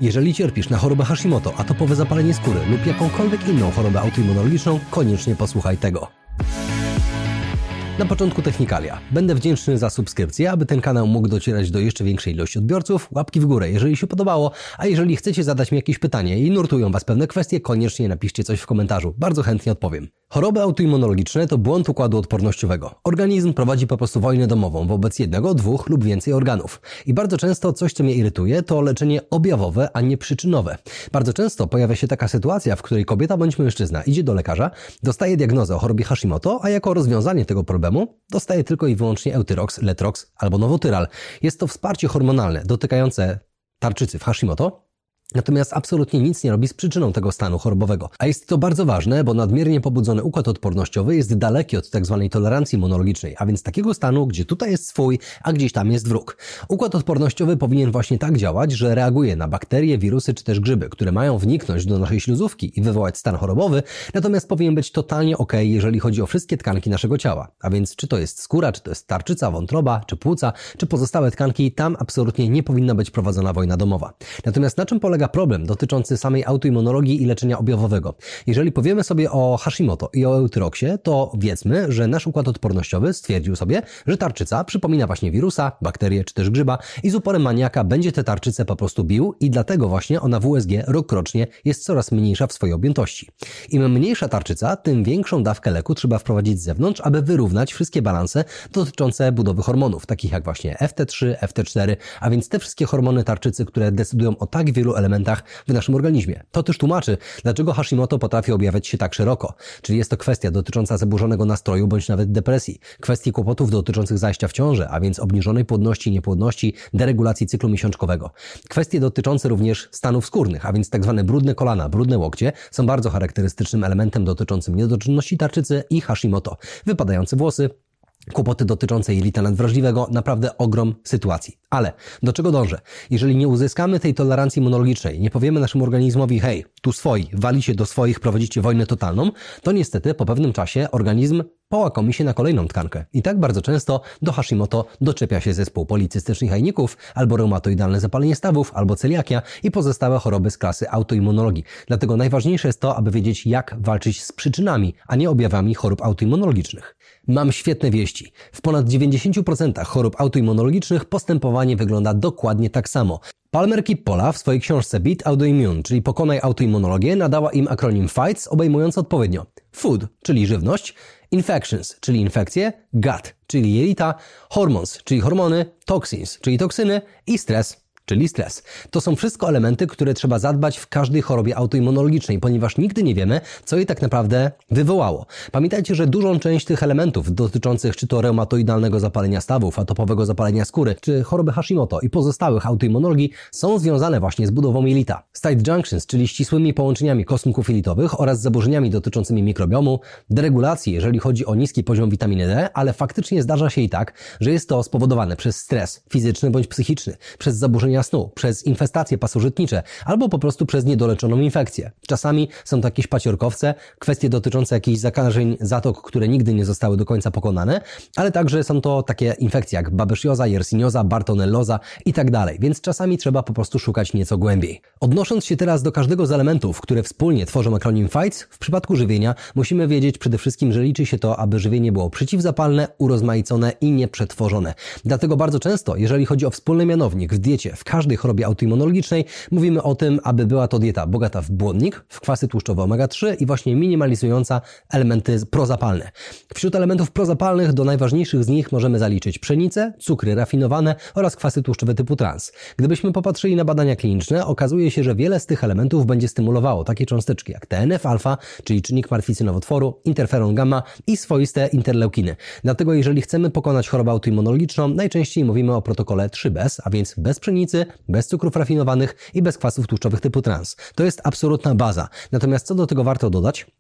Jeżeli cierpisz na chorobę Hashimoto, atopowe zapalenie skóry lub jakąkolwiek inną chorobę autoimmunologiczną, koniecznie posłuchaj tego. Na początku technikalia. Będę wdzięczny za subskrypcję, aby ten kanał mógł docierać do jeszcze większej ilości odbiorców. Łapki w górę, jeżeli się podobało, a jeżeli chcecie zadać mi jakieś pytanie i nurtują Was pewne kwestie, koniecznie napiszcie coś w komentarzu. Bardzo chętnie odpowiem. Choroby autoimmunologiczne to błąd układu odpornościowego. Organizm prowadzi po prostu wojnę domową wobec jednego, dwóch lub więcej organów. I bardzo często coś, co mnie irytuje, to leczenie objawowe, a nie przyczynowe. Bardzo często pojawia się taka sytuacja, w której kobieta bądź mężczyzna idzie do lekarza, dostaje diagnozę o chorobie Hashimoto, a jako rozwiązanie tego problemu dostaje tylko i wyłącznie Euthyrox, Letrox albo Novotyral. Jest to wsparcie hormonalne dotykające tarczycy w Hashimoto, natomiast absolutnie nic nie robi z przyczyną tego stanu chorobowego. A jest to bardzo ważne, bo nadmiernie pobudzony układ odpornościowy jest daleki od tzw. tolerancji immunologicznej, a więc takiego stanu, gdzie tutaj jest swój, a gdzieś tam jest wróg. Układ odpornościowy powinien właśnie tak działać, że reaguje na bakterie, wirusy czy też grzyby, które mają wniknąć do naszej śluzówki i wywołać stan chorobowy, natomiast powinien być totalnie ok, jeżeli chodzi o wszystkie tkanki naszego ciała. A więc czy to jest skóra, czy to jest tarczyca, wątroba, czy płuca, czy pozostałe tkanki, tam absolutnie nie powinna być prowadzona wojna domowa. Natomiast na czym polega problem dotyczący samej autoimmunologii i leczenia objawowego? Jeżeli powiemy sobie o Hashimoto i o Euthyroxie, to wiedzmy, że nasz układ odpornościowy stwierdził sobie, że tarczyca przypomina właśnie wirusa, bakterię czy też grzyba i z uporem maniaka będzie tę tarczycę po prostu bił i dlatego właśnie ona w USG rokrocznie jest coraz mniejsza w swojej objętości. Im mniejsza tarczyca, tym większą dawkę leku trzeba wprowadzić z zewnątrz, aby wyrównać wszystkie balanse dotyczące budowy hormonów, takich jak właśnie FT3, FT4, a więc te wszystkie hormony tarczycy, które decydują o tak wielu elementach w naszym organizmie. To też tłumaczy, dlaczego Hashimoto potrafi objawiać się tak szeroko. Czyli jest to kwestia dotycząca zaburzonego nastroju bądź nawet depresji, kwestii kłopotów dotyczących zajścia w ciążę, a więc obniżonej płodności, niepłodności, deregulacji cyklu miesiączkowego. Kwestie dotyczące również stanów skórnych, a więc tak zwane brudne kolana, brudne łokcie są bardzo charakterystycznym elementem dotyczącym niedoczynności tarczycy i Hashimoto. Wypadające włosy, kłopoty dotyczące jelita nadwrażliwego, naprawdę ogrom sytuacji. Ale do czego dążę? Jeżeli nie uzyskamy tej tolerancji immunologicznej, nie powiemy naszemu organizmowi, hej, tu swoi, walicie do swoich, prowadzicie wojnę totalną, to niestety po pewnym czasie organizm połakomi się na kolejną tkankę. I tak bardzo często do Hashimoto doczepia się zespół policystycznych jajników, albo reumatoidalne zapalenie stawów, albo celiakia i pozostałe choroby z klasy autoimmunologii. Dlatego najważniejsze jest to, aby wiedzieć, jak walczyć z przyczynami, a nie objawami chorób autoimmunologicznych. Mam świetne wieści. W ponad 90% chorób autoimmunologicznych postępowanie wygląda dokładnie tak samo. Palmer-Kippola w swojej książce Beat Autoimmune, czyli Pokonaj autoimmunologię, nadała im akronim FIGHTS obejmujący odpowiednio Food, czyli żywność, Infections, czyli infekcje, Gut, czyli jelita, Hormones, czyli hormony, Toxins, czyli toksyny i stres, czyli stres. To są wszystko elementy, które trzeba zadbać w każdej chorobie autoimmunologicznej, ponieważ nigdy nie wiemy, co jej tak naprawdę wywołało. Pamiętajcie, że dużą część tych elementów dotyczących czy to reumatoidalnego zapalenia stawów, atopowego zapalenia skóry, czy choroby Hashimoto i pozostałych autoimmunologii są związane właśnie z budową jelita. Tight junctions, czyli ścisłymi połączeniami kosmków jelitowych oraz zaburzeniami dotyczącymi mikrobiomu, deregulacji, jeżeli chodzi o niski poziom witaminy D, ale faktycznie zdarza się i tak, że jest to spowodowane przez stres fizyczny bądź psychiczny, przez zaburzenia snu, przez infestacje pasożytnicze albo po prostu przez niedoleczoną infekcję. Czasami są to jakieś paciorkowce, kwestie dotyczące jakichś zakażeń zatok, które nigdy nie zostały do końca pokonane, ale także są to takie infekcje jak babesjoza, yersinioza, bartonelloza i tak dalej, więc czasami trzeba po prostu szukać nieco głębiej. Odnosząc się teraz do każdego z elementów, które wspólnie tworzą akronim FIGHTS, w przypadku żywienia musimy wiedzieć przede wszystkim, że liczy się to, aby żywienie było przeciwzapalne, urozmaicone i nieprzetworzone. Dlatego bardzo często, jeżeli chodzi o wspólny mianownik w diecie, w każdej chorobie autoimmunologicznej, mówimy o tym, aby była to dieta bogata w błonnik, w kwasy tłuszczowe omega-3 i właśnie minimalizująca elementy prozapalne. Wśród elementów prozapalnych do najważniejszych z nich możemy zaliczyć pszenicę, cukry rafinowane oraz kwasy tłuszczowe typu trans. Gdybyśmy popatrzyli na badania kliniczne, okazuje się, że wiele z tych elementów będzie stymulowało takie cząsteczki jak TNF-alfa, czyli czynnik martwicy nowotworu, interferon gamma i swoiste interleukiny. Dlatego jeżeli chcemy pokonać chorobę autoimmunologiczną, najczęściej mówimy o protokole 3 bez, a więc bez pszenicy, bez cukrów rafinowanych i bez kwasów tłuszczowych typu trans. To jest absolutna baza. Natomiast co do tego warto dodać?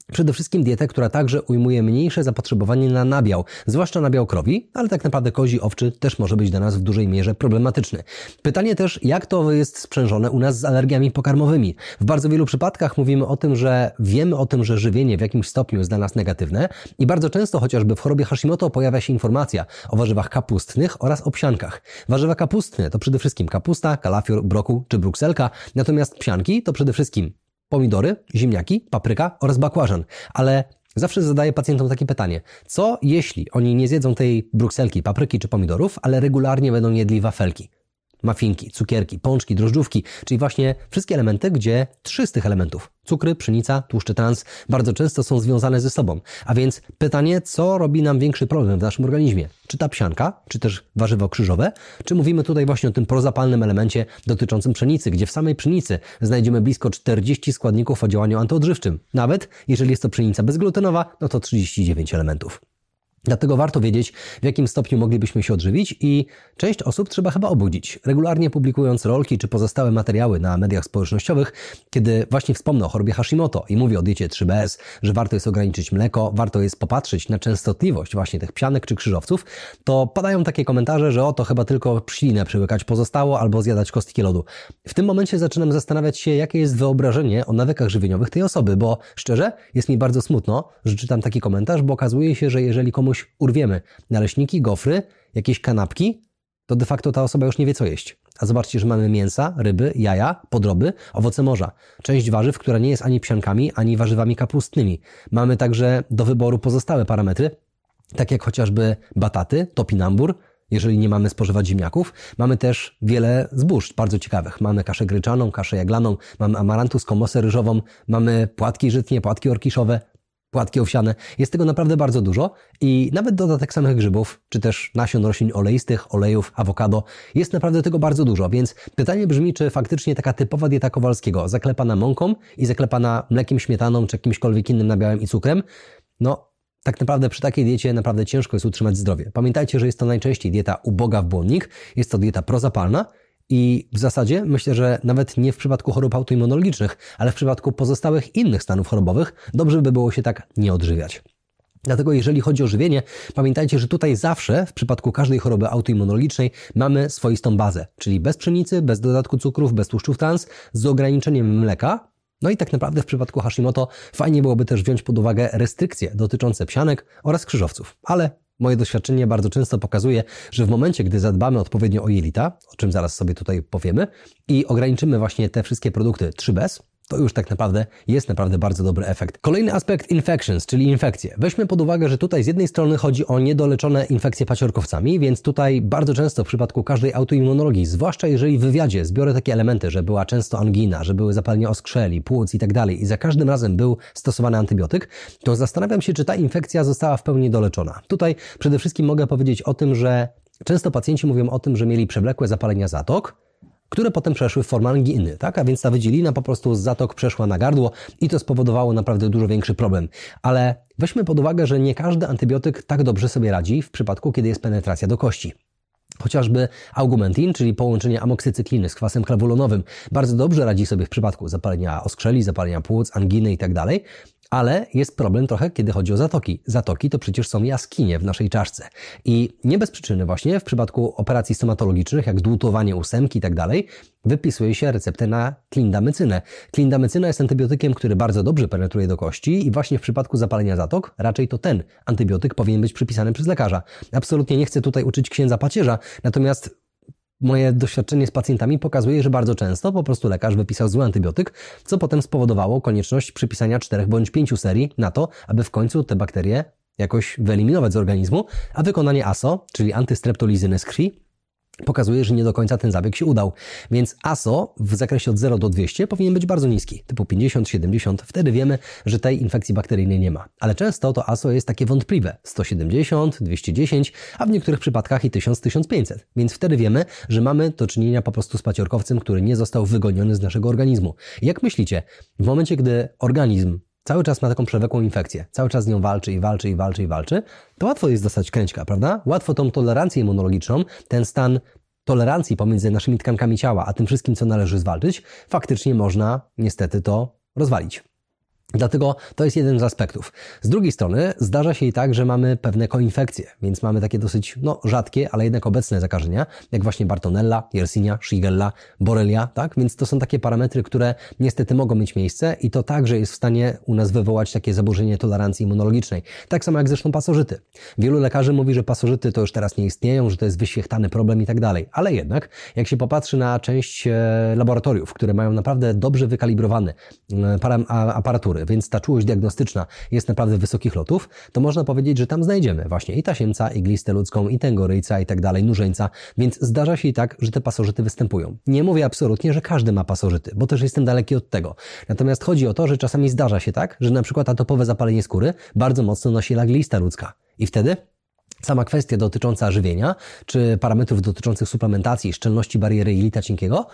Przede wszystkim dietę, która także ujmuje mniejsze zapotrzebowanie na nabiał, zwłaszcza nabiał krowi, ale tak naprawdę kozi, owczy też może być dla nas w dużej mierze problematyczny. Pytanie też, jak to jest sprzężone u nas z alergiami pokarmowymi. W bardzo wielu przypadkach mówimy o tym, że wiemy o tym, że żywienie w jakimś stopniu jest dla nas negatywne i bardzo często chociażby w chorobie Hashimoto pojawia się informacja o warzywach kapustnych oraz o psiankach. Warzywa kapustne to przede wszystkim kapusta, kalafior, brokuł czy brukselka, natomiast psianki to przede wszystkim pomidory, ziemniaki, papryka oraz bakłażan. Ale zawsze zadaję pacjentom takie pytanie. Co jeśli oni nie zjedzą tej brukselki, papryki czy pomidorów, ale regularnie będą jedli wafelki, muffinki, cukierki, pączki, drożdżówki, czyli właśnie wszystkie elementy, gdzie 3 z tych elementów, cukry, pszenica, tłuszcze trans, bardzo często są związane ze sobą. A więc pytanie, co robi nam większy problem w naszym organizmie? Czy ta psianka, czy też warzywo krzyżowe? Czy mówimy tutaj właśnie o tym prozapalnym elemencie dotyczącym pszenicy, gdzie w samej pszenicy znajdziemy blisko 40 składników o działaniu antyodżywczym. Nawet jeżeli jest to pszenica bezglutenowa, no to 39 elementów. Dlatego warto wiedzieć, w jakim stopniu moglibyśmy się odżywić i część osób trzeba chyba obudzić, regularnie publikując rolki czy pozostałe materiały na mediach społecznościowych, kiedy właśnie wspomnę o chorobie Hashimoto i mówię o diecie 3BS, że warto jest ograniczyć mleko, warto jest popatrzeć na częstotliwość właśnie tych psianek czy krzyżowców, to padają takie komentarze, że to chyba tylko ślinę przełykać pozostało albo zjadać kostki lodu. W tym momencie zaczynam zastanawiać się, jakie jest wyobrażenie o nawykach żywieniowych tej osoby, bo szczerze jest mi bardzo smutno, że czytam taki komentarz, bo okazuje się, że jeżeli komuś urwiemy naleśniki, gofry, jakieś kanapki, to de facto ta osoba już nie wie, co jeść. A zobaczcie, że mamy mięsa, ryby, jaja, podroby, owoce morza. Część warzyw, która nie jest ani psiankami, ani warzywami kapustnymi. Mamy także do wyboru pozostałe parametry, tak jak chociażby bataty, topinambur, jeżeli nie mamy spożywać ziemniaków. Mamy też wiele zbóż bardzo ciekawych. Mamy kaszę gryczaną, kaszę jaglaną, mamy amarantus, komosę ryżową, mamy płatki żytnie, płatki orkiszowe, płatki owsiane. Jest tego naprawdę bardzo dużo i nawet dodatek samych grzybów, czy też nasion roślin oleistych, olejów, awokado, jest naprawdę tego bardzo dużo, więc pytanie brzmi, czy faktycznie taka typowa dieta Kowalskiego, zaklepana mąką i zaklepana mlekiem, śmietaną, czy jakimśkolwiek innym nabiałem i cukrem, no tak naprawdę przy takiej diecie naprawdę ciężko jest utrzymać zdrowie. Pamiętajcie, że jest to najczęściej dieta uboga w błonnik, jest to dieta prozapalna, i w zasadzie myślę, że nawet nie w przypadku chorób autoimmunologicznych, ale w przypadku pozostałych innych stanów chorobowych dobrze by było się tak nie odżywiać. Dlatego jeżeli chodzi o żywienie, pamiętajcie, że tutaj zawsze w przypadku każdej choroby autoimmunologicznej mamy swoistą bazę, czyli bez pszenicy, bez dodatku cukrów, bez tłuszczów trans, z ograniczeniem mleka. No i tak naprawdę w przypadku Hashimoto fajnie byłoby też wziąć pod uwagę restrykcje dotyczące psianek oraz krzyżowców, ale moje doświadczenie bardzo często pokazuje, że w momencie, gdy zadbamy odpowiednio o jelita, o czym zaraz sobie tutaj powiemy, i ograniczymy właśnie te wszystkie produkty 3BS, to już tak naprawdę jest bardzo dobry efekt. Kolejny aspekt infections, czyli infekcje. Weźmy pod uwagę, że tutaj z jednej strony chodzi o niedoleczone infekcje paciorkowcami, więc tutaj bardzo często w przypadku każdej autoimmunologii, zwłaszcza jeżeli w wywiadzie zbiorę takie elementy, że była często angina, że były zapalenia oskrzeli, płuc i tak dalej i za każdym razem był stosowany antybiotyk, to zastanawiam się, czy ta infekcja została w pełni doleczona. Tutaj przede wszystkim mogę powiedzieć o tym, że często pacjenci mówią o tym, że mieli przewlekłe zapalenia zatok, które potem przeszły w formę anginy, tak? A więc ta wydzielina po prostu z zatok przeszła na gardło i to spowodowało naprawdę dużo większy problem. Ale weźmy pod uwagę, że nie każdy antybiotyk tak dobrze sobie radzi w przypadku, kiedy jest penetracja do kości. Chociażby Augmentin, czyli połączenie amoksycykliny z kwasem klawulonowym, bardzo dobrze radzi sobie w przypadku zapalenia oskrzeli, zapalenia płuc, anginy i tak dalej. Ale jest problem trochę, kiedy chodzi o zatoki. Zatoki to przecież są jaskinie w naszej czaszce. I nie bez przyczyny właśnie w przypadku operacji stomatologicznych, jak dłutowanie ósemki i tak dalej, wypisuje się receptę na klindamycynę. Klindamycyna jest antybiotykiem, który bardzo dobrze penetruje do kości i właśnie w przypadku zapalenia zatok raczej to ten antybiotyk powinien być przypisany przez lekarza. Absolutnie nie chcę tutaj uczyć księdza pacierza, natomiast moje doświadczenie z pacjentami pokazuje, że bardzo często po prostu lekarz wypisał zły antybiotyk, co potem spowodowało konieczność przypisania 4 bądź 5 serii na to, aby w końcu te bakterie jakoś wyeliminować z organizmu, a wykonanie ASO, czyli antystreptolizyny z krwi, pokazuje, że nie do końca ten zabieg się udał. Więc ASO w zakresie od 0 do 200 powinien być bardzo niski, typu 50, 70. Wtedy wiemy, że tej infekcji bakteryjnej nie ma. Ale często to ASO jest takie wątpliwe. 170, 210, a w niektórych przypadkach i 1000, 1500. Więc wtedy wiemy, że mamy do czynienia po prostu z paciorkowcem, który nie został wygoniony z naszego organizmu. Jak myślicie, w momencie, gdy organizm cały czas ma taką przewlekłą infekcję, cały czas z nią walczy, to łatwo jest dostać kręćka, prawda? Łatwo tą tolerancję immunologiczną, ten stan tolerancji pomiędzy naszymi tkankami ciała, a tym wszystkim, co należy zwalczyć, faktycznie można niestety to rozwalić. Dlatego to jest jeden z aspektów. Z drugiej strony zdarza się i tak, że mamy pewne koinfekcje, więc mamy takie dosyć rzadkie, ale jednak obecne zakażenia, jak właśnie Bartonella, Yersinia, Shigella, Borrelia, tak? Więc to są takie parametry, które niestety mogą mieć miejsce i to także jest w stanie u nas wywołać takie zaburzenie tolerancji immunologicznej. Tak samo jak zresztą pasożyty. Wielu lekarzy mówi, że pasożyty to już teraz nie istnieją, że to jest wyświechtany problem i tak dalej. Ale jednak, jak się popatrzy na część laboratoriów, które mają naprawdę dobrze wykalibrowane aparatury, więc ta czułość diagnostyczna jest naprawdę wysokich lotów, to można powiedzieć, że tam znajdziemy właśnie i tasiemca, i glistę ludzką, i tęgoryjca, i tak dalej, nużeńca, więc zdarza się i tak, że te pasożyty występują. Nie mówię absolutnie, że każdy ma pasożyty, bo też jestem daleki od tego. Natomiast chodzi o to, że czasami zdarza się tak, że na przykład atopowe zapalenie skóry bardzo mocno nasila glista ludzka. I wtedy sama kwestia dotycząca żywienia, czy parametrów dotyczących suplementacji, szczelności bariery jelita cienkiego,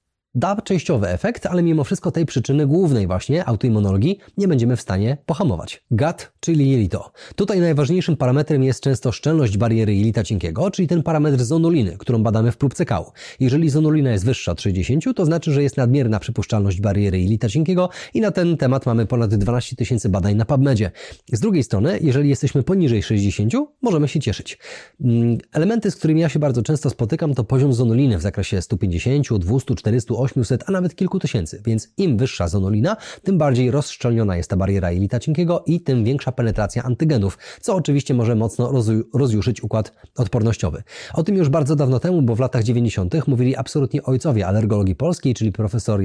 da częściowy efekt, ale mimo wszystko tej przyczyny głównej właśnie autoimmunologii nie będziemy w stanie pohamować. GAT, czyli jelito. Tutaj najważniejszym parametrem jest często szczelność bariery jelita cienkiego, czyli ten parametr zonuliny, którą badamy w próbce kału. Jeżeli zonulina jest wyższa od 60, to znaczy, że jest nadmierna przypuszczalność bariery jelita cienkiego i na ten temat mamy ponad 12 000 badań na PubMedzie. Z drugiej strony, jeżeli jesteśmy poniżej 60, możemy się cieszyć. Elementy, z którymi ja się bardzo często spotykam, to poziom zonuliny w zakresie 150, 200, 400, 800, a nawet kilku tysięcy. Więc im wyższa zonulina, tym bardziej rozszczelniona jest ta bariera jelita cienkiego i tym większa penetracja antygenów, co oczywiście może mocno rozjuszyć układ odpornościowy. O tym już bardzo dawno temu, bo w latach 90. mówili absolutnie ojcowie alergologii polskiej, czyli profesor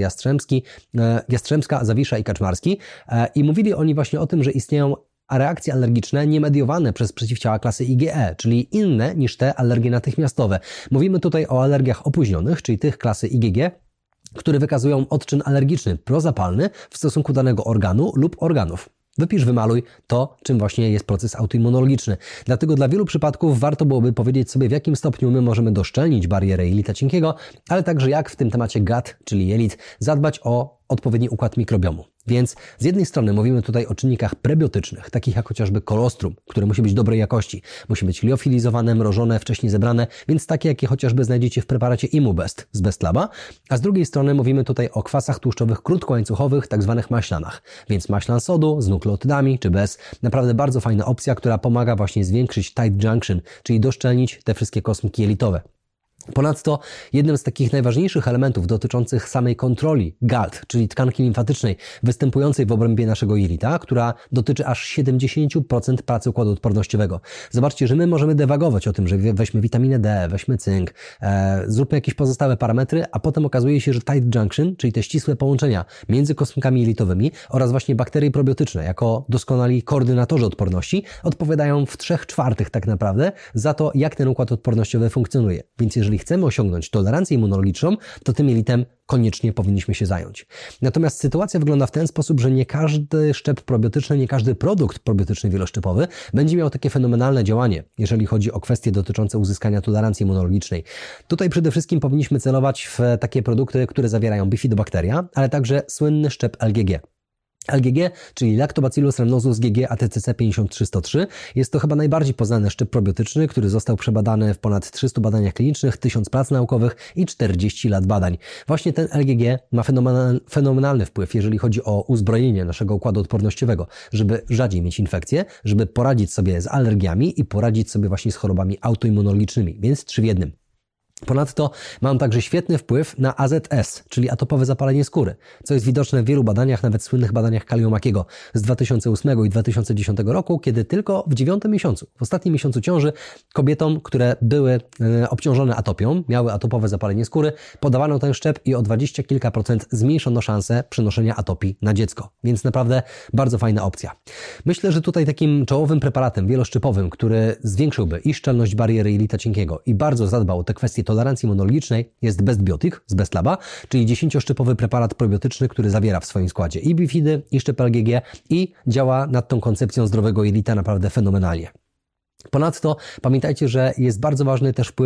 Jastrzębska, Zawisza i Kaczmarski i mówili oni właśnie o tym, że istnieją reakcje alergiczne niemediowane przez przeciwciała klasy IgE, czyli inne niż te alergie natychmiastowe. Mówimy tutaj o alergiach opóźnionych, czyli tych klasy IgG, które wykazują odczyn alergiczny prozapalny w stosunku danego organu lub organów. Wypisz, wymaluj to, czym właśnie jest proces autoimmunologiczny. Dlatego dla wielu przypadków warto byłoby powiedzieć sobie, w jakim stopniu my możemy doszczelnić barierę jelita cienkiego, ale także jak w tym temacie gut, czyli jelit, zadbać o odpowiedni układ mikrobiomu. Więc z jednej strony mówimy tutaj o czynnikach prebiotycznych, takich jak chociażby kolostrum, które musi być dobrej jakości. Musi być liofilizowane, mrożone, wcześniej zebrane, więc takie, jakie chociażby znajdziecie w preparacie Immubest z Bestlaba. A z drugiej strony mówimy tutaj o kwasach tłuszczowych krótkołańcuchowych, tak zwanych maślanach. Więc maślan sodu z nukleotydami czy bez. Naprawdę bardzo fajna opcja, która pomaga właśnie zwiększyć tight junction, czyli doszczelnić te wszystkie kosmki jelitowe. Ponadto jednym z takich najważniejszych elementów dotyczących samej kontroli GALT, czyli tkanki limfatycznej występującej w obrębie naszego jelita, która dotyczy aż 70% pracy układu odpornościowego. Zobaczcie, że my możemy dewagować o tym, że weźmy witaminę D, weźmy cynk, zróbmy jakieś pozostałe parametry, a potem okazuje się, że tight junction, czyli te ścisłe połączenia między kosmkami jelitowymi oraz właśnie bakterie probiotyczne jako doskonali koordynatorzy odporności odpowiadają w 3/4 tak naprawdę za to, jak ten układ odpornościowy funkcjonuje. Więc jeżeli chcemy osiągnąć tolerancję immunologiczną, to tym jelitem koniecznie powinniśmy się zająć. Natomiast sytuacja wygląda w ten sposób, że nie każdy szczep probiotyczny, nie każdy produkt probiotyczny wieloszczepowy będzie miał takie fenomenalne działanie, jeżeli chodzi o kwestie dotyczące uzyskania tolerancji immunologicznej. Tutaj przede wszystkim powinniśmy celować w takie produkty, które zawierają bifidobakteria, ale także słynny szczep LGG. LGG, czyli Lactobacillus rhamnosus GG ATCC 53103. Jest to chyba najbardziej poznany szczep probiotyczny, który został przebadany w ponad 300 badaniach klinicznych, 1000 prac naukowych i 40 lat badań. Właśnie ten LGG ma fenomenalny wpływ, jeżeli chodzi o uzbrojenie naszego układu odpornościowego, żeby rzadziej mieć infekcje, żeby poradzić sobie z alergiami i poradzić sobie właśnie z chorobami autoimmunologicznymi, więc 3 w 1. Ponadto mam także świetny wpływ na AZS, czyli atopowe zapalenie skóry, co jest widoczne w wielu badaniach, nawet słynnych badaniach Kalliomakiego z 2008 i 2010 roku, kiedy tylko w 9 miesiącu, w ostatnim miesiącu ciąży, kobietom, które były obciążone atopią, miały atopowe zapalenie skóry, podawano ten szczep i o 20 kilka procent zmniejszono szansę przenoszenia atopii na dziecko. Więc naprawdę bardzo fajna opcja. Myślę, że tutaj takim czołowym preparatem wieloszczepowym, który zwiększyłby i szczelność bariery jelita cienkiego i bardzo zadbał o te kwestie tolerancji immunologicznej, jest Bestbiotic z Bestlaba, czyli 10-szczepowy preparat probiotyczny, który zawiera w swoim składzie i bifidy, i szczep LGG i działa nad tą koncepcją zdrowego jelita naprawdę fenomenalnie. Ponadto pamiętajcie, że jest bardzo ważny też wpływ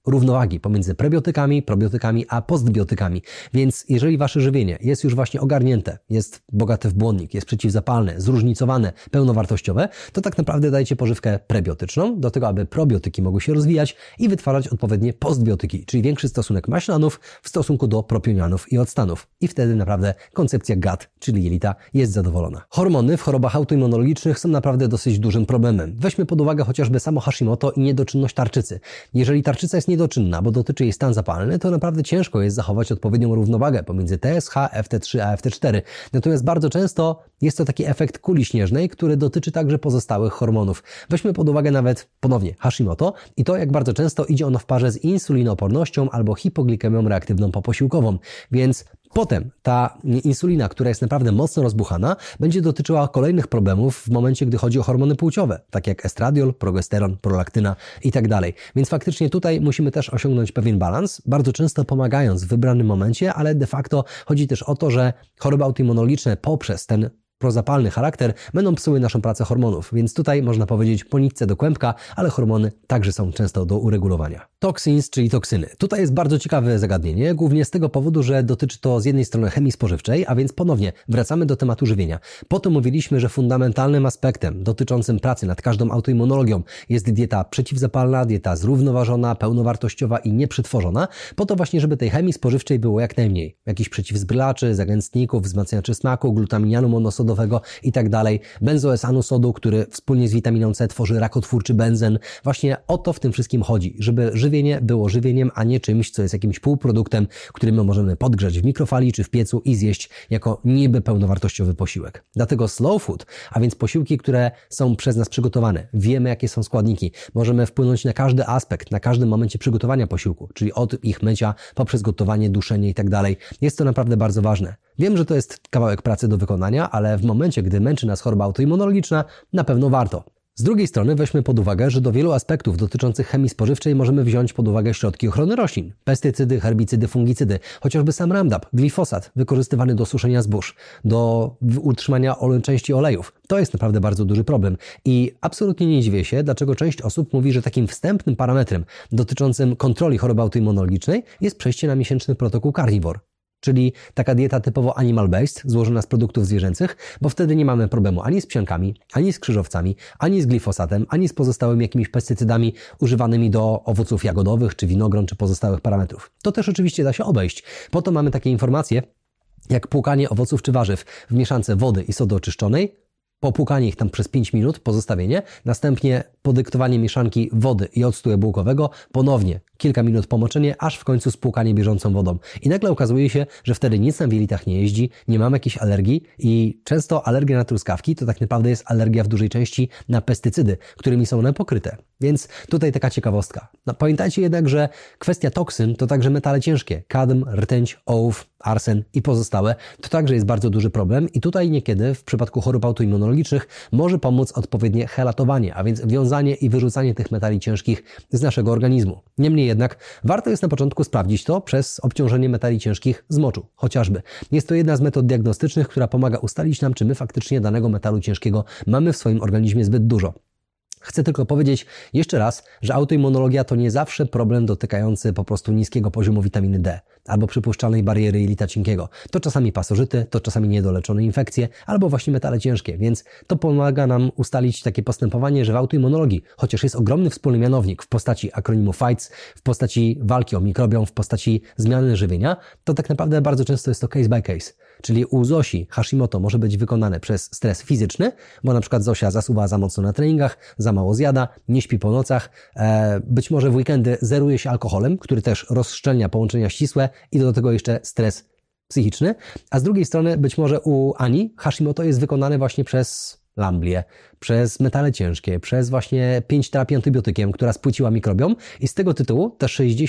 równowagi pomiędzy prebiotykami, probiotykami, a postbiotykami. Więc jeżeli wasze żywienie jest już właśnie ogarnięte, jest bogate w błonnik, jest przeciwzapalne, zróżnicowane, pełnowartościowe, to tak naprawdę dajcie pożywkę prebiotyczną do tego, aby probiotyki mogły się rozwijać i wytwarzać odpowiednie postbiotyki, czyli większy stosunek maślanów w stosunku do propionianów i octanów. I wtedy naprawdę koncepcja gut, czyli jelita, jest zadowolona. Hormony w chorobach autoimmunologicznych są naprawdę dosyć dużym problemem. Weźmy pod uwagę chociażby samo Hashimoto i niedoczynność tarczycy. Jeżeli tarczyca jest niedoczynna, bo dotyczy jej stan zapalny, to naprawdę ciężko jest zachować odpowiednią równowagę pomiędzy TSH, FT3 a FT4. Natomiast bardzo często jest to taki efekt kuli śnieżnej, który dotyczy także pozostałych hormonów. Weźmy pod uwagę nawet ponownie Hashimoto i to, jak bardzo często idzie ono w parze z insulinoopornością albo hipoglikemią reaktywną poposiłkową. Więc potem ta insulina, która jest naprawdę mocno rozbuchana, będzie dotyczyła kolejnych problemów w momencie, gdy chodzi o hormony płciowe, tak jak estradiol, progesteron, prolaktyna i tak dalej. Więc faktycznie tutaj musimy też osiągnąć pewien balans, bardzo często pomagając w wybranym momencie, ale de facto chodzi też o to, że choroby autoimmunologiczne poprzez ten prozapalny charakter będą psuły naszą pracę hormonów, więc tutaj można powiedzieć po nitce do kłębka, ale hormony także są często do uregulowania. Toxins, czyli toksyny. Tutaj jest bardzo ciekawe zagadnienie, głównie z tego powodu, że dotyczy to z jednej strony chemii spożywczej, a więc ponownie wracamy do tematu żywienia. Po to mówiliśmy, że fundamentalnym aspektem dotyczącym pracy nad każdą autoimmunologią jest dieta przeciwzapalna, dieta zrównoważona, pełnowartościowa i nieprzetworzona, po to właśnie, żeby tej chemii spożywczej było jak najmniej. Jakichś przeciwzbrylaczy, zagęstników, wzmacniaczy smaku, glutaminianu monosodowego i tak dalej, benzoesanu sodu, który wspólnie z witaminą C tworzy rakotwórczy benzen. Właśnie o to w tym wszystkim chodzi, żeby żywienie było żywieniem, a nie czymś, co jest jakimś półproduktem, który my możemy podgrzać w mikrofali czy w piecu i zjeść jako niby pełnowartościowy posiłek. Dlatego slow food, a więc posiłki, które są przez nas przygotowane, wiemy jakie są składniki, możemy wpłynąć na każdy aspekt, na każdym momencie przygotowania posiłku, czyli od ich mycia, poprzez gotowanie, duszenie i tak dalej. Jest to naprawdę bardzo ważne. Wiem, że to jest kawałek pracy do wykonania, ale w momencie, gdy męczy nas choroba autoimmunologiczna, na pewno warto. Z drugiej strony weźmy pod uwagę, że do wielu aspektów dotyczących chemii spożywczej możemy wziąć pod uwagę środki ochrony roślin. Pestycydy, herbicydy, fungicydy, chociażby sam Roundup, glifosat wykorzystywany do suszenia zbóż, do utrzymania części olejów. To jest naprawdę bardzo duży problem i absolutnie nie dziwię się, dlaczego część osób mówi, że takim wstępnym parametrem dotyczącym kontroli choroby autoimmunologicznej jest przejście na miesięczny protokół carnivore. Czyli taka dieta typowo animal-based, złożona z produktów zwierzęcych, bo wtedy nie mamy problemu ani z psiankami, ani z krzyżowcami, ani z glifosatem, ani z pozostałymi jakimiś pestycydami używanymi do owoców jagodowych, czy winogron, czy pozostałych parametrów. To też oczywiście da się obejść. Po to mamy takie informacje, jak płukanie owoców czy warzyw w mieszance wody i sody oczyszczonej, popłukanie ich tam przez 5 minut, pozostawienie, następnie podyktowanie mieszanki wody i octu jabłkowego, ponownie kilka minut pomoczenie, aż w końcu spłukanie bieżącą wodą. I nagle okazuje się, że wtedy nic nam w jelitach nie jeździ, nie mamy jakiejś alergii i często alergia na truskawki to tak naprawdę jest alergia w dużej części na pestycydy, którymi są one pokryte. Więc tutaj taka ciekawostka. No, pamiętajcie jednak, że kwestia toksyn to także metale ciężkie, kadm, rtęć, ołów, arsen i pozostałe. To także jest bardzo duży problem i tutaj niekiedy w przypadku chorób autoimmunologicznych może pomóc odpowiednie helatowanie, a więc wiązanie i wyrzucanie tych metali ciężkich z naszego organizmu. Niemniej jednak warto jest na początku sprawdzić to przez obciążenie metali ciężkich z moczu, chociażby. Jest to jedna z metod diagnostycznych, która pomaga ustalić nam, czy my faktycznie danego metalu ciężkiego mamy w swoim organizmie zbyt dużo. Chcę tylko powiedzieć jeszcze raz, że autoimmunologia to nie zawsze problem dotykający po prostu niskiego poziomu witaminy D albo przypuszczalnej bariery jelita cienkiego. To czasami pasożyty, to czasami niedoleczone infekcje albo właśnie metale ciężkie, więc to pomaga nam ustalić takie postępowanie, że w autoimmunologii, chociaż jest ogromny wspólny mianownik w postaci akronimu FIGHTS, w postaci walki o mikrobiom, w postaci zmiany żywienia, to tak naprawdę bardzo często jest to case by case. Czyli u Zosi Hashimoto może być wykonane przez stres fizyczny, bo na przykład Zosia zasuwa za mocno na treningach, za mało zjada, nie śpi po nocach, być może w weekendy zeruje się alkoholem, który też rozszczelnia połączenia ścisłe i do tego jeszcze stres psychiczny, a z drugiej strony być może u Ani Hashimoto jest wykonane właśnie przez lamblię, przez metale ciężkie, przez właśnie 5 terapii antybiotykiem, która spłyciła mikrobiom i z tego tytułu te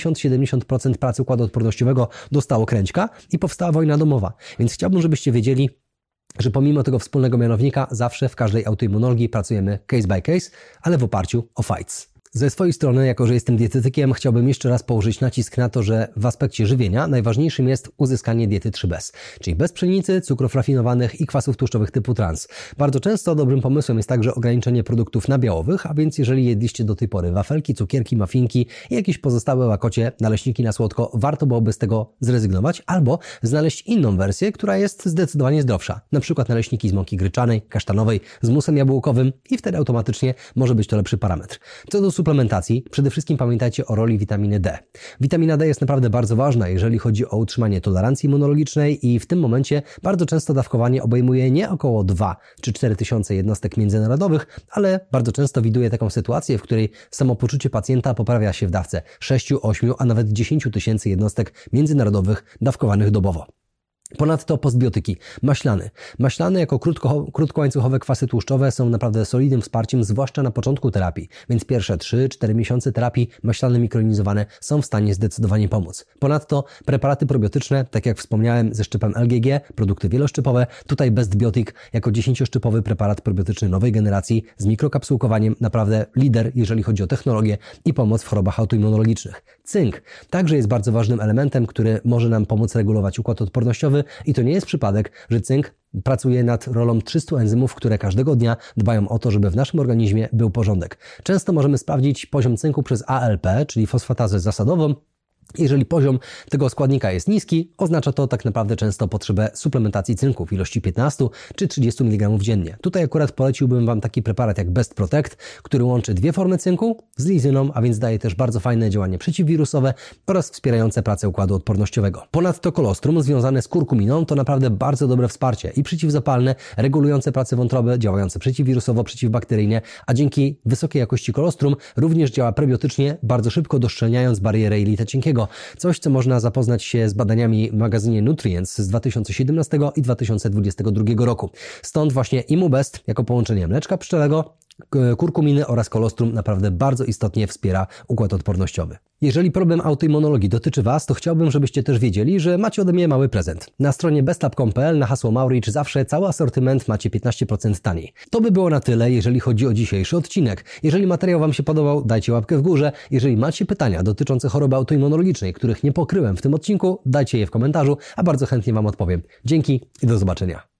60-70% pracy układu odpornościowego dostało kręćka i powstała wojna domowa. Więc chciałbym, żebyście wiedzieli, że pomimo tego wspólnego mianownika zawsze w każdej autoimmunologii pracujemy case by case, ale w oparciu o FIGHTS. Ze swojej strony, jako że jestem dietetykiem, chciałbym jeszcze raz położyć nacisk na to, że w aspekcie żywienia najważniejszym jest uzyskanie diety 3bez, czyli bez pszenicy, cukrów rafinowanych i kwasów tłuszczowych typu trans. Bardzo często dobrym pomysłem jest także ograniczenie produktów nabiałowych, a więc jeżeli jedliście do tej pory wafelki, cukierki, muffinki i jakieś pozostałe łakocie, naleśniki na słodko, warto byłoby z tego zrezygnować albo znaleźć inną wersję, która jest zdecydowanie zdrowsza. Na przykład naleśniki z mąki gryczanej, kasztanowej, z musem jabłkowym i wtedy automatycznie może być to lepszy parametr. Co do suplementacji, przede wszystkim pamiętajcie o roli witaminy D. Witamina D jest naprawdę bardzo ważna, jeżeli chodzi o utrzymanie tolerancji immunologicznej i w tym momencie bardzo często dawkowanie obejmuje nie około 2 czy 4 tysiące jednostek międzynarodowych, ale bardzo często widuję taką sytuację, w której samopoczucie pacjenta poprawia się w dawce 6, 8, a nawet 10 tysięcy jednostek międzynarodowych dawkowanych dobowo. Ponadto postbiotyki. Maślany. Maślany jako krótkołańcuchowe kwasy tłuszczowe są naprawdę solidnym wsparciem, zwłaszcza na początku terapii, więc pierwsze 3-4 miesiące terapii maślane mikronizowane są w stanie zdecydowanie pomóc. Ponadto preparaty probiotyczne, tak jak wspomniałem, ze szczypem LGG, produkty wieloszczypowe, tutaj Bestbiotic jako 10-szczypowy preparat probiotyczny nowej generacji z mikrokapsułkowaniem, naprawdę lider, jeżeli chodzi o technologię i pomoc w chorobach autoimmunologicznych. Cynk także jest bardzo ważnym elementem, który może nam pomóc regulować układ odpornościowy i to nie jest przypadek, że cynk pracuje nad rolą 300 enzymów, które każdego dnia dbają o to, żeby w naszym organizmie był porządek. Często możemy sprawdzić poziom cynku przez ALP, czyli fosfatazę zasadową. Jeżeli poziom tego składnika jest niski, oznacza to tak naprawdę często potrzebę suplementacji cynku w ilości 15 czy 30 mg dziennie. Tutaj akurat poleciłbym Wam taki preparat jak Best Protect, który łączy dwie formy cynku z lizyną, a więc daje też bardzo fajne działanie przeciwwirusowe oraz wspierające pracę układu odpornościowego. Ponadto kolostrum związane z kurkuminą to naprawdę bardzo dobre wsparcie i przeciwzapalne, regulujące pracę wątroby, działające przeciwwirusowo, przeciwbakteryjnie, a dzięki wysokiej jakości kolostrum również działa prebiotycznie, bardzo szybko doszczelniając barierę jelita cienkiego. Coś, co można zapoznać się z badaniami w magazynie Nutrients z 2017 i 2022 roku. Stąd właśnie ImmuBest jako połączenie mleczka pszczelego, kurkuminy oraz kolostrum naprawdę bardzo istotnie wspiera układ odpornościowy. Jeżeli problem autoimmunologii dotyczy Was, to chciałbym, żebyście też wiedzieli, że macie ode mnie mały prezent. Na stronie bestlab.pl na hasło Mauricz zawsze cały asortyment macie 15% taniej. To by było na tyle, jeżeli chodzi o dzisiejszy odcinek. Jeżeli materiał Wam się podobał, dajcie łapkę w górze. Jeżeli macie pytania dotyczące choroby autoimmunologicznej, których nie pokryłem w tym odcinku, dajcie je w komentarzu, a bardzo chętnie Wam odpowiem. Dzięki i do zobaczenia.